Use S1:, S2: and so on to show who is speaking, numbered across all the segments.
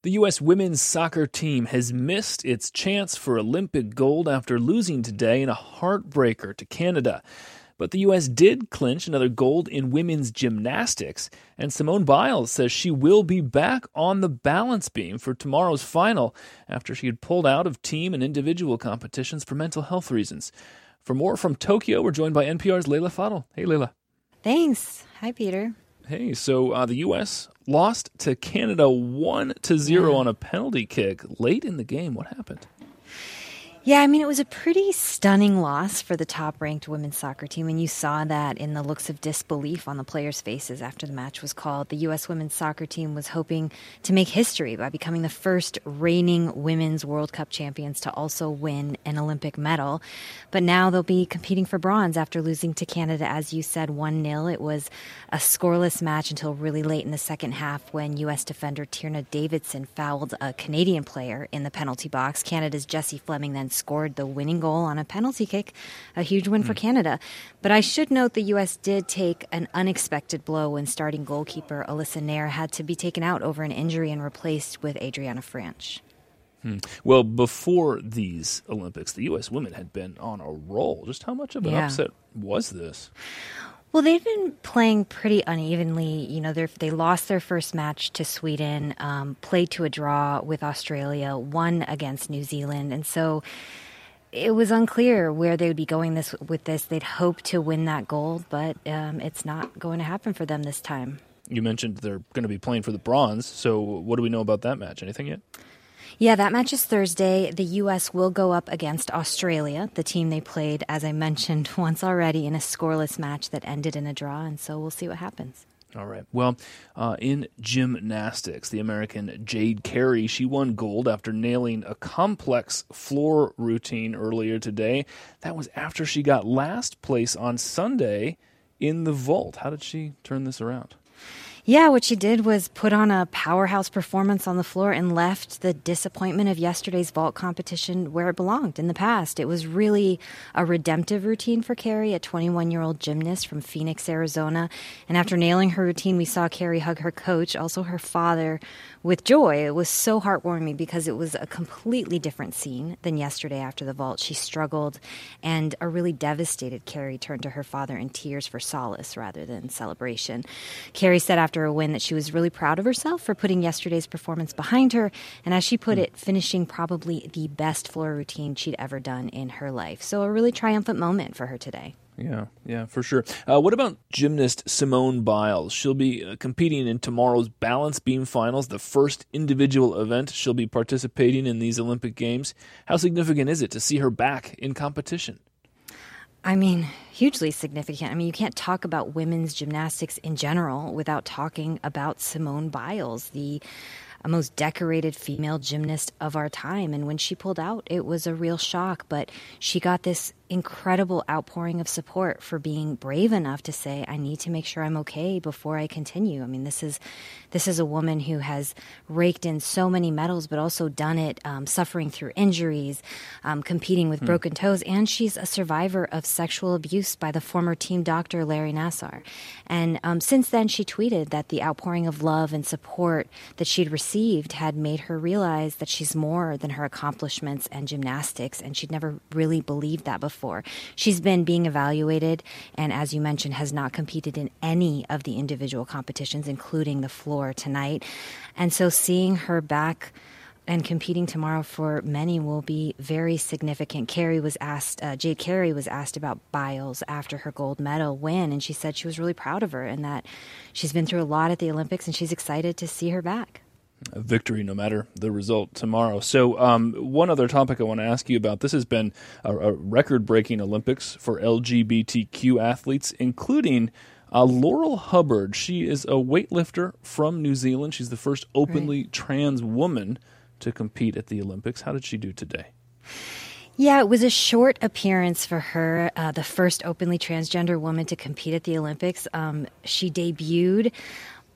S1: The U.S. women's soccer team has missed its chance for Olympic gold after losing today in a heartbreaker to Canada. But the U.S. did clinch another gold in women's gymnastics, and Simone Biles says she will be back on the balance beam for tomorrow's final after she had pulled out of team and individual competitions for mental health reasons. For more from Tokyo, we're joined by NPR's Leila Fadel. Hey, Leila.
S2: Thanks. Hi, Peter.
S1: Hey, so the U.S. lost to Canada 1-0 on a penalty kick late in the game. What happened?
S2: Yeah, I mean, it was a pretty stunning loss for the top-ranked women's soccer team, and you saw that in the looks of disbelief on the players' faces after the match was called. The U.S. women's soccer team was hoping to make history by becoming the first reigning women's World Cup champions to also win an Olympic medal. But now they'll be competing for bronze after losing to Canada, as you said, 1-0. It was a scoreless match until really late in the second half when U.S. defender Tierna Davidson fouled a Canadian player in the penalty box. Canada's Jessie Fleming then scored the winning goal on a penalty kick, a huge win for Canada. But I should note the U.S. did take an unexpected blow when starting goalkeeper Alyssa Nair had to be taken out over an injury and replaced with Adriana Franch.
S1: Well, before these Olympics, the U.S. women had been on a roll. Just how much of an upset was this?
S2: Well, they've been playing pretty unevenly. You know, they lost their first match to Sweden, played to a draw with Australia, won against New Zealand. And so it was unclear where they would be going with this. They'd hoped to win that gold, but it's not going to happen for them this time.
S1: You mentioned they're going to be playing for the bronze. So what do we know about that match? Anything yet?
S2: Yeah, that match is Thursday. The U.S. will go up against Australia, the team they played, as I mentioned once already, in a scoreless match that ended in a draw, and so we'll see what happens.
S1: All right. Well, in gymnastics, the American Jade Carey, she won gold after nailing a complex floor routine earlier today. That was after she got last place on Sunday in the vault. How did she turn this around?
S2: Yeah, what she did was put on a powerhouse performance on the floor and left the disappointment of yesterday's vault competition where it belonged in the past. It was really a redemptive routine for Carey, a 21-year-old gymnast from Phoenix, Arizona. And after nailing her routine, we saw Carey hug her coach, also her father, with joy. It was so heartwarming because it was a completely different scene than yesterday after the vault. She struggled, and a really devastated Carey turned to her father in tears for solace rather than celebration. Carey said after a win that she was really proud of herself for putting yesterday's performance behind her, and as she put it, finishing probably the best floor routine she'd ever done in her life. So a really triumphant moment for her today.
S1: Yeah, for sure. What about gymnast Simone Biles? She'll be competing in tomorrow's balance beam finals, the first individual event she'll be participating in these Olympic Games. How significant is it to see her back in competition?
S2: I mean, hugely significant. I mean, you can't talk about women's gymnastics in general without talking about Simone Biles, the most decorated female gymnast of our time. And when she pulled out, it was a real shock. But she got this incredible outpouring of support for being brave enough to say, I need to make sure I'm okay before I continue. I mean, this is a woman who has raked in so many medals, but also done it suffering through injuries, competing with broken toes. And she's a survivor of sexual abuse by the former team doctor, Larry Nassar. And since then, she tweeted that the outpouring of love and support that she'd received had made her realize that she's more than her accomplishments and gymnastics, and she'd never really believed that before. She's been being evaluated and, as you mentioned, has not competed in any of the individual competitions, including the floor tonight. And so seeing her back and competing tomorrow for many will be very significant. Jade Carey was asked about Biles after her gold medal win, and she said she was really proud of her and that she's been through a lot at the Olympics and she's excited to see her back.
S1: A victory no matter the result tomorrow. So one other topic I want to ask you about. This has been a record-breaking Olympics for LGBTQ athletes, including Laurel Hubbard. She is a weightlifter from New Zealand. She's the first openly trans woman to compete at the Olympics. How did she do today?
S2: Yeah, it was a short appearance for her, the first openly transgender woman to compete at the Olympics. She debuted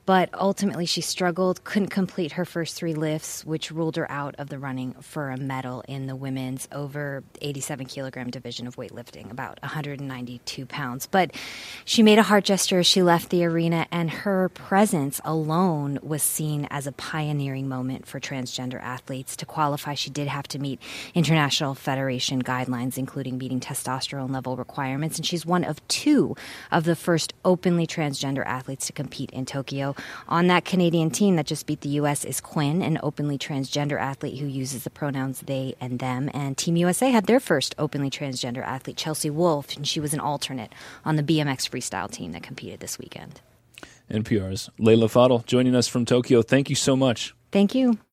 S2: But ultimately, she struggled, couldn't complete her first 3 lifts, which ruled her out of the running for a medal in the women's over 87-kilogram division of weightlifting, about 192 pounds. But she made a heart gesture as she left the arena, and her presence alone was seen as a pioneering moment for transgender athletes. To qualify, she did have to meet International Federation guidelines, including meeting testosterone level requirements, and she's one of 2 of the first openly transgender athletes to compete in Tokyo. On that Canadian team that just beat the U.S. is Quinn, an openly transgender athlete who uses the pronouns they and them. And Team USA had their first openly transgender athlete, Chelsea Wolfe, and she was an alternate on the BMX freestyle team that competed this weekend.
S1: NPR's Leila Fadel joining us from Tokyo. Thank you so much.
S2: Thank you.